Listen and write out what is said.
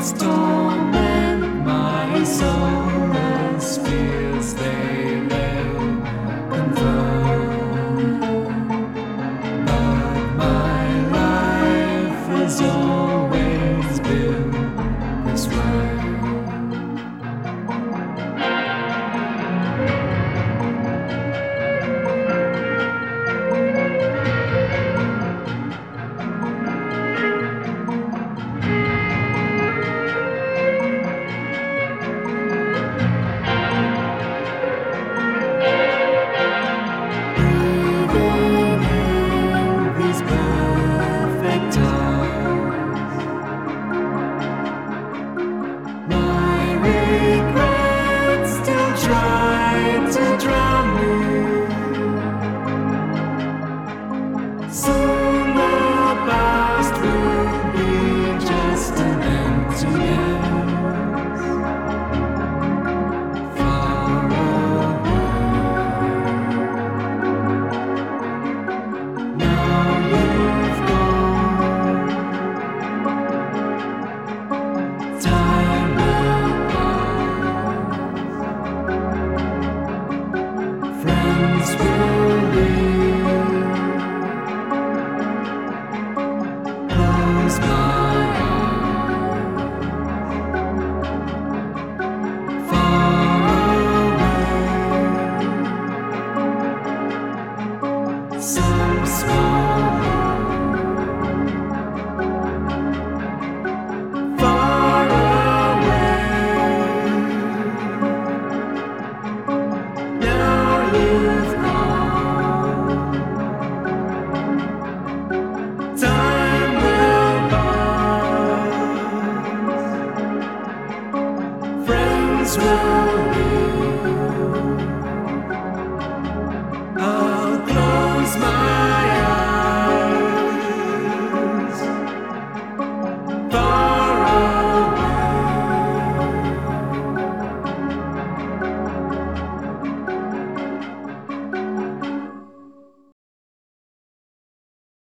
regrets torment my soul as fears they may confirm. But my life has always been this way. Soon the past will be just an emptiness, far away. Now you've gone, time will pass, friends will leave. Close my eyes, far away, some small world, far away. Now you've gone, time will pass, friends will